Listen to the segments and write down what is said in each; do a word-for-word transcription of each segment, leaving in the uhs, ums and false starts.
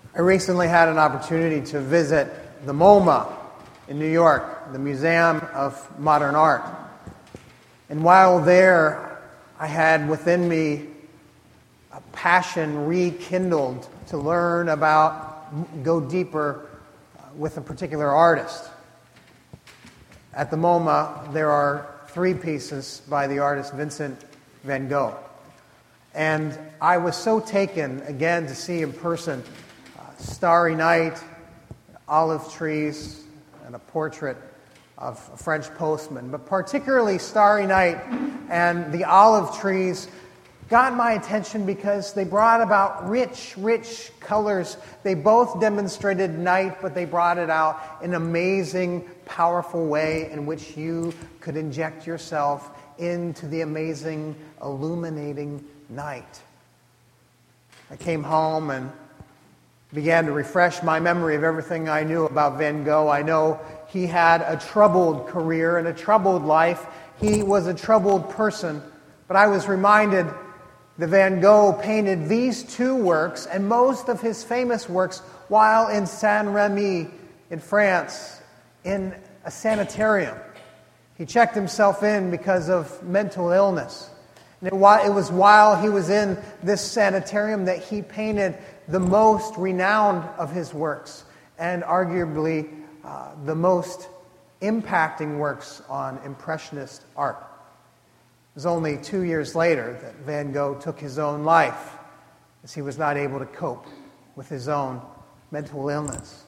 I recently had an opportunity to visit the MoMA in New York, the Museum of Modern Art. And while there, I had within me a passion rekindled to learn about, go deeper with a particular artist. At the MoMA, there are three pieces by the artist Vincent van Gogh. And I was so taken, again, to see in person Starry Night, olive trees, and a portrait of a French postman. But particularly Starry Night and the olive trees got my attention because they brought about rich, rich colors. They both demonstrated night, but they brought it out in an amazing, powerful way in which you could inject yourself into the amazing, illuminating night. I came home and began to refresh my memory of everything I knew about Van Gogh. I know he had a troubled career and a troubled life. He was a troubled person. But I was reminded that Van Gogh painted these two works and most of his famous works while in Saint-Remy in France in a sanitarium. He checked himself in because of mental illness. And it was while he was in this sanitarium that he painted the most renowned of his works, and arguably uh, the most impacting works on Impressionist art. It was only two years later that Van Gogh took his own life, as he was not able to cope with his own mental illness.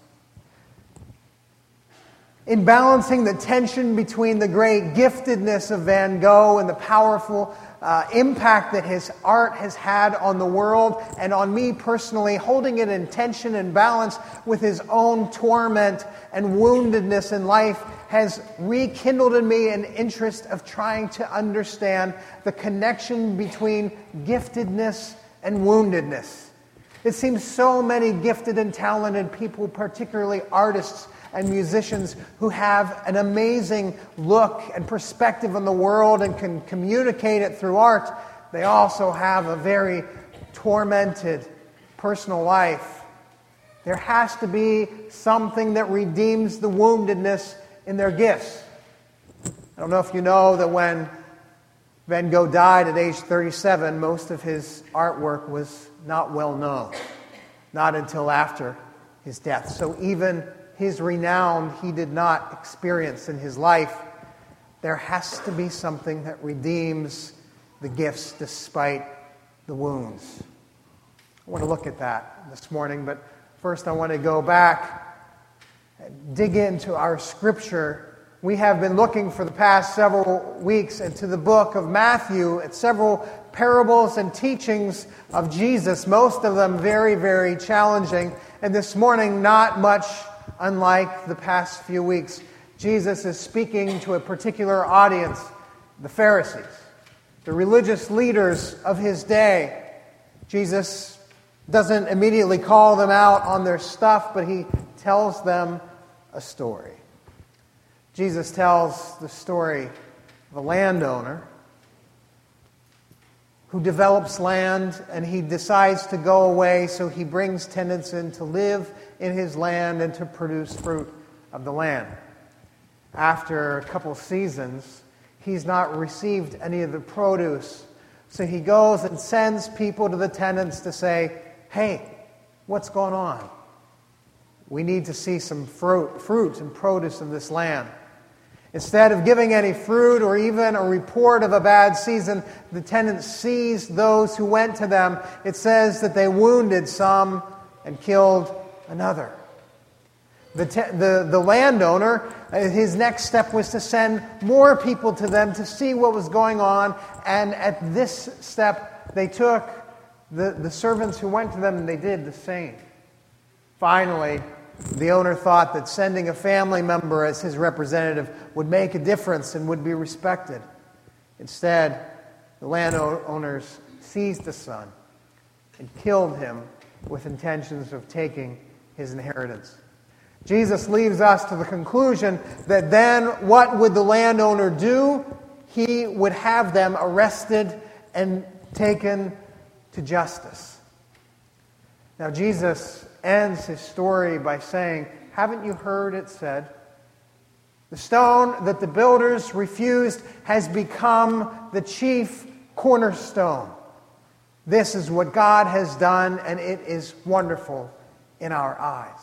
In balancing the tension between the great giftedness of Van Gogh and the powerful Uh, impact that his art has had on the world and on me personally, holding it in tension and balance with his own torment and woundedness in life, has rekindled in me an interest of trying to understand the connection between giftedness and woundedness. It seems so many gifted and talented people, particularly artists and musicians, who have an amazing look and perspective on the world and can communicate it through art, they also have a very tormented personal life. There has to be something that redeems the woundedness in their gifts. I don't know if you know that when Van Gogh died at age thirty-seven, most of his artwork was not well known, not until after his death. So even his renown he did not experience in his life. There has to be something that redeems the gifts despite the wounds. I want to look at that this morning, but first I want to go back and dig into our scripture. We have been looking for the past several weeks into the book of Matthew at several parables and teachings of Jesus, most of them very, very challenging. And this morning, not much unlike the past few weeks, Jesus is speaking to a particular audience, the Pharisees, the religious leaders of his day. Jesus doesn't immediately call them out on their stuff, but he tells them a story. Jesus tells the story of a landowner who develops land and he decides to go away, so he brings tenants in to live in his land and to produce fruit of the land. After a couple seasons, he's not received any of the produce, so he goes and sends people to the tenants to say, "Hey, what's going on? We need to see some fruit, fruit and produce of this land." Instead of giving any fruit or even a report of a bad season, the tenant seized those who went to them. It says that they wounded some and killed another. The, te- the, the landowner, his next step was to send more people to them to see what was going on. And at this step, they took the, the servants who went to them and they did the same. Finally, the owner thought that sending a family member as his representative would make a difference and would be respected. Instead, the landowners seized the son and killed him with intentions of taking his inheritance. Jesus leaves us to the conclusion that then what would the landowner do? He would have them arrested and taken to justice. Now, Jesus ends his story by saying, "Haven't you heard it said? The stone that the builders refused has become the chief cornerstone. This is what God has done, and it is wonderful in our eyes."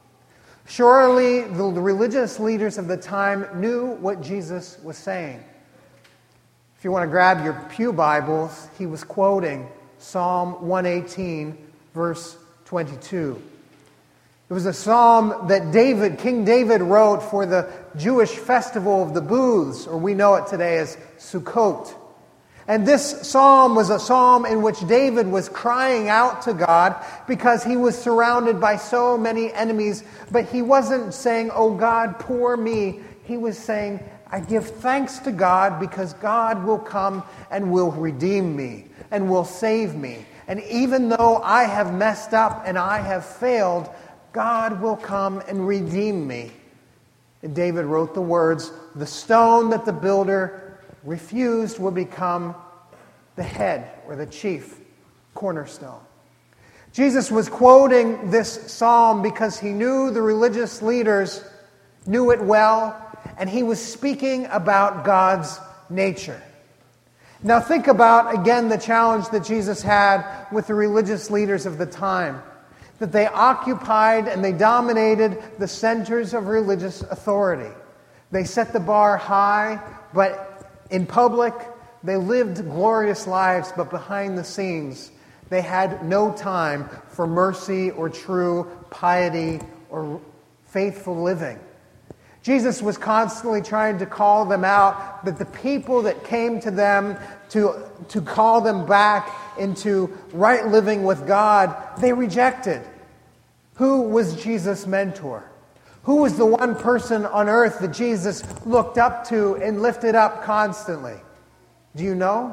Surely the religious leaders of the time knew what Jesus was saying. If you want to grab your pew Bibles, he was quoting Psalm one eighteen, verse twenty-two. It was a psalm that David, King David wrote for the Jewish festival of the booths, or we know it today as Sukkot. And this psalm was a psalm in which David was crying out to God because he was surrounded by so many enemies. But he wasn't saying, "Oh God, poor me." He was saying, "I give thanks to God because God will come and will redeem me and will save me. And even though I have messed up and I have failed, God will come and redeem me." And David wrote the words, "The stone that the builder refused will become the head," or the chief cornerstone. Jesus was quoting this psalm because he knew the religious leaders knew it well, and he was speaking about God's nature. Now think about, again, the challenge that Jesus had with the religious leaders of the time. That they occupied and they dominated the centers of religious authority. They set the bar high, but in public, they lived glorious lives, but behind the scenes, they had no time for mercy or true piety or faithful living. Jesus was constantly trying to call them out, that the people that came to them to, to call them back into right living with God, they rejected. Who was Jesus' mentor? Who was the one person on earth that Jesus looked up to and lifted up constantly? Do you know?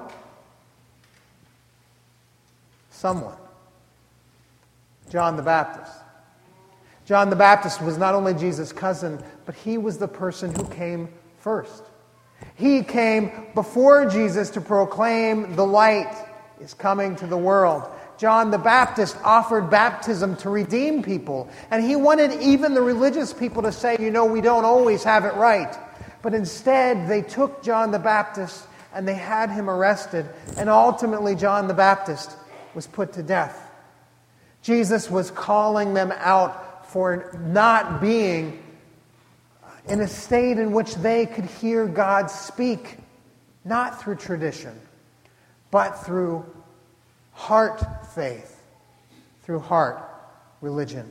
Someone. John the Baptist. John the Baptist was not only Jesus' cousin, but he was the person who came first. He came before Jesus to proclaim the light is coming to the world. John the Baptist offered baptism to redeem people. And he wanted even the religious people to say, you know, we don't always have it right. But instead, they took John the Baptist and they had him arrested. And ultimately, John the Baptist was put to death. Jesus was calling them out for not being in a state in which they could hear God speak, not through tradition, but through heart faith, through heart religion.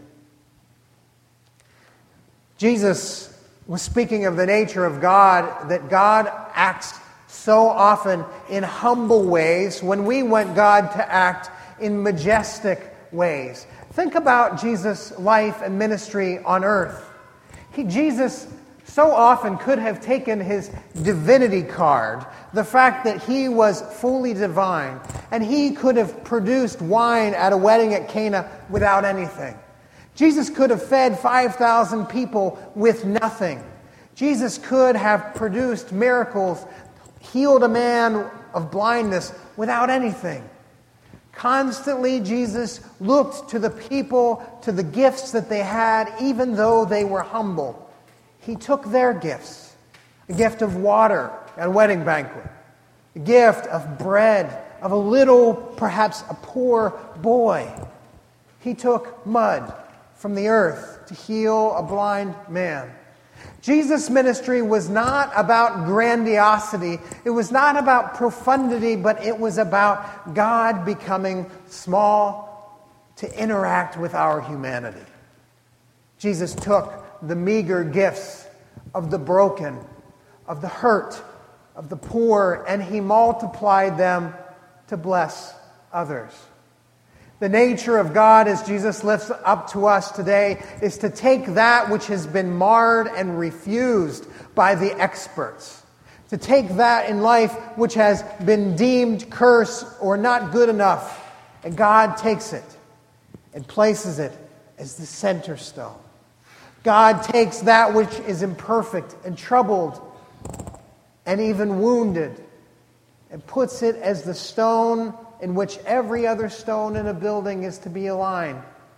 Jesus was speaking of the nature of God, that God acts so often in humble ways when we want God to act in majestic ways. Think about Jesus' life and ministry on earth. He, Jesus so often could have taken his divinity card, the fact that he was fully divine, and he could have produced wine at a wedding at Cana without anything. Jesus could have fed five thousand people with nothing. Jesus could have produced miracles, healed a man of blindness without anything. Constantly, Jesus looked to the people, to the gifts that they had, even though they were humble. He took their gifts, a gift of water at a wedding banquet, a gift of bread, of a little, perhaps a poor boy. He took mud from the earth to heal a blind man. Jesus' ministry was not about grandiosity. It was not about profundity, but it was about God becoming small to interact with our humanity. Jesus took the meager gifts of the broken, of the hurt, of the poor, and he multiplied them to bless others. The nature of God, as Jesus lifts up to us today, is to take that which has been marred and refused by the experts, to take that in life which has been deemed curse or not good enough, and God takes it and places it as the center stone. God takes that which is imperfect and troubled and even wounded and puts it as the stone in which every other stone in a building is to be aligned.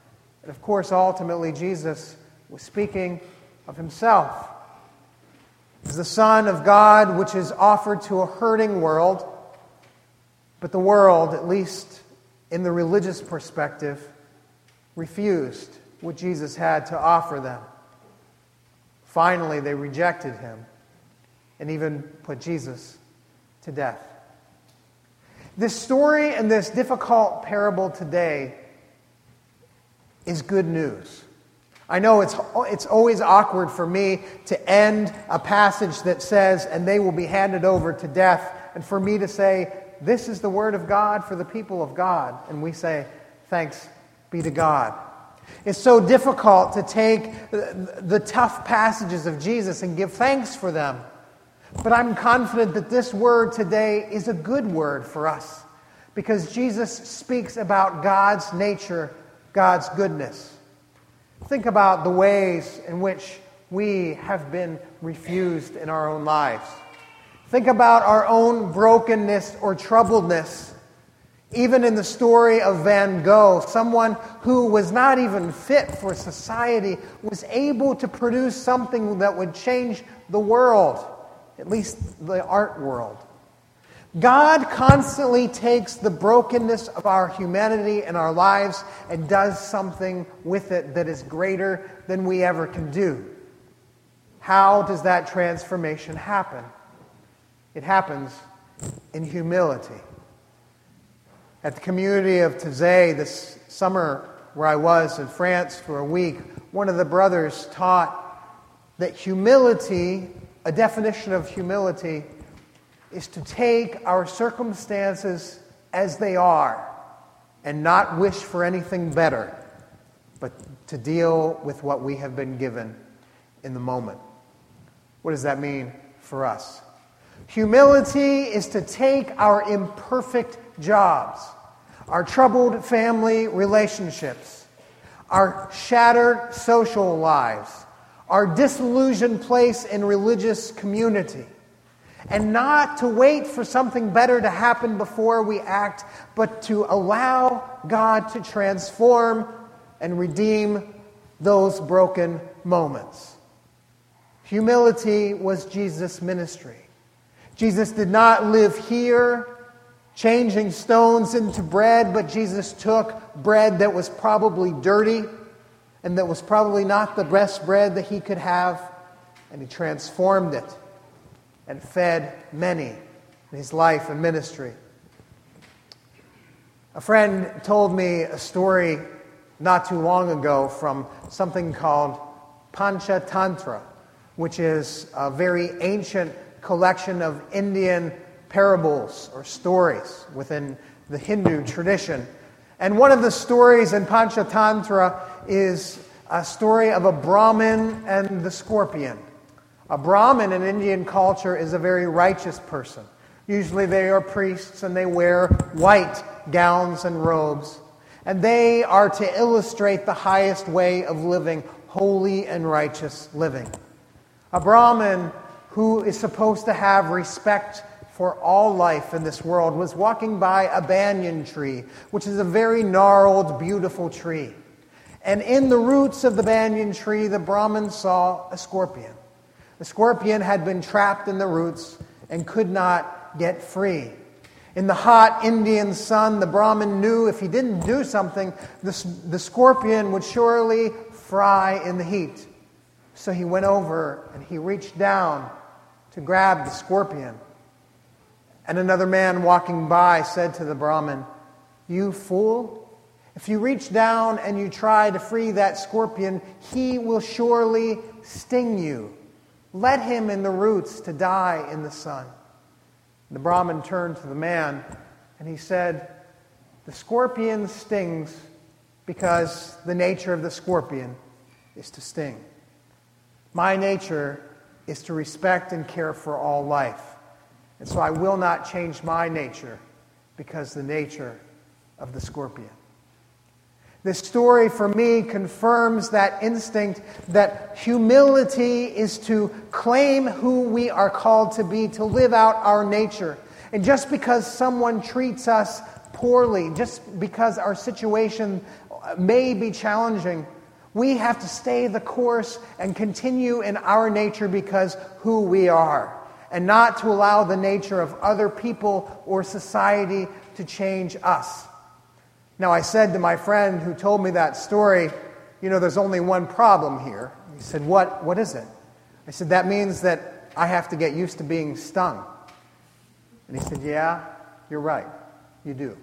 And of course, ultimately, Jesus was speaking of himself as the Son of God, which is offered to a hurting world. But the world, at least in the religious perspective, refused what Jesus had to offer them. Finally, they rejected him and even put Jesus to death. This story and this difficult parable today is good news. I know it's, it's always awkward for me to end a passage that says, and they will be handed over to death, and for me to say, this is the word of God for the people of God. And we say, thanks be to God. It's so difficult to take the, the tough passages of Jesus and give thanks for them. But I'm confident that this word today is a good word for us, because Jesus speaks about God's nature, God's goodness. Think about the ways in which we have been refused in our own lives. Think about our own brokenness or troubledness. Even in the story of Van Gogh, someone who was not even fit for society was able to produce something that would change the world, at least the art world. God constantly takes the brokenness of our humanity and our lives and does something with it that is greater than we ever can do. How does that transformation happen? It happens in humility. At the community of Taizé this summer, where I was in France for a week, one of the brothers taught that humility, a definition of humility, is to take our circumstances as they are and not wish for anything better, but to deal with what we have been given in the moment. What does that mean for us? Humility is to take our imperfect jobs, our troubled family relationships, our shattered social lives, our disillusioned place in religious community, and not to wait for something better to happen before we act, but to allow God to transform and redeem those broken moments. Humility was Jesus' ministry. Jesus did not live here changing stones into bread, but Jesus took bread that was probably dirty and that was probably not the best bread that he could have, and he transformed it and fed many in his life and ministry. A friend told me a story not too long ago from something called Panchatantra, which is a very ancient collection of Indian parables or stories within the Hindu tradition. And one of the stories in Panchatantra is a story of a Brahmin and the scorpion. A Brahmin in Indian culture is a very righteous person. Usually they are priests and they wear white gowns and robes. And they are to illustrate the highest way of living, holy and righteous living. A Brahmin who is supposed to have respect for all life in this world was walking by a banyan tree, which is a very gnarled, beautiful tree. And in the roots of the banyan tree, the Brahmin saw a scorpion. The scorpion had been trapped in the roots and could not get free. In the hot Indian sun, the Brahmin knew if he didn't do something, the, the scorpion would surely fry in the heat. So he went over and he reached down to grab the scorpion. And another man walking by said to the Brahmin, "You fool, if you reach down and you try to free that scorpion, he will surely sting you. Let him in the roots to die in the sun." The Brahmin turned to the man and he said, "The scorpion stings because the nature of the scorpion is to sting. My nature is to respect and care for all life. And so I will not change my nature because the nature of the scorpion." This story for me confirms that instinct that humility is to claim who we are called to be, to live out our nature. And just because someone treats us poorly, just because our situation may be challenging, we have to stay the course and continue in our nature because who we are, and not to allow the nature of other people or society to change us. Now, I said to my friend who told me that story, you know, there's only one problem here. He said, what, what is it? I said, that means that I have to get used to being stung. And he said, yeah, you're right. You do.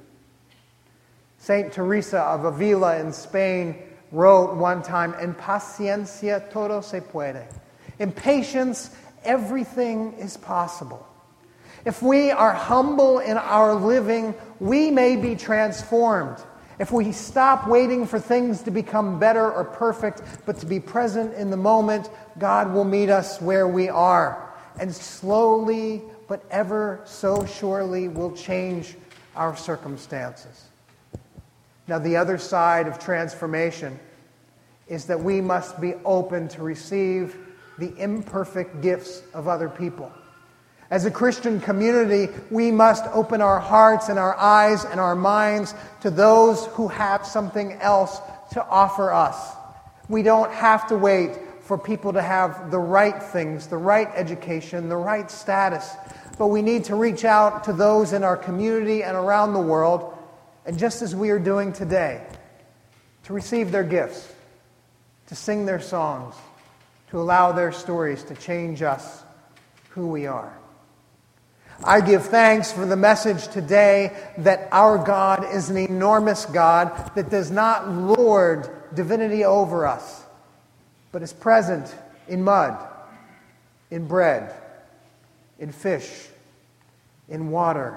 Saint Teresa of Avila in Spain wrote one time, "En paciencia todo se puede." In patience, everything is possible. If we are humble in our living, we may be transformed. If we stop waiting for things to become better or perfect, but to be present in the moment, God will meet us where we are. And slowly, but ever so surely, will change our circumstances. Now, the other side of transformation is that we must be open to receive the imperfect gifts of other people. As a Christian community, we must open our hearts and our eyes and our minds to those who have something else to offer us. We don't have to wait for people to have the right things, the right education, the right status, but we need to reach out to those in our community and around the world, and just as we are doing today, to receive their gifts, to sing their songs, to allow their stories to change us, who we are. I give thanks for the message today that our God is an enormous God that does not lord divinity over us, but is present in mud, in bread, in fish, in water,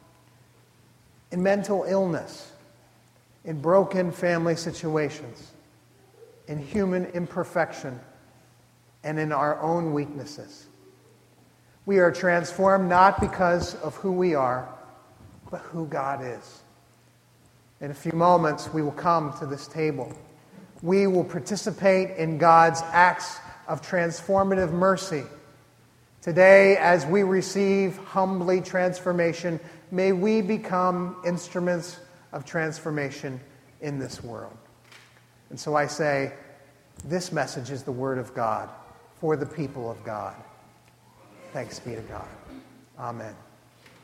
in mental illness, in broken family situations, in human imperfection, and in our own weaknesses. We are transformed not because of who we are, but who God is. In a few moments, we will come to this table. We will participate in God's acts of transformative mercy. Today, as we receive humbly transformation, may we become instruments of transformation in this world. And so I say, this message is the Word of God for the people of God. Thanks be to God. Amen.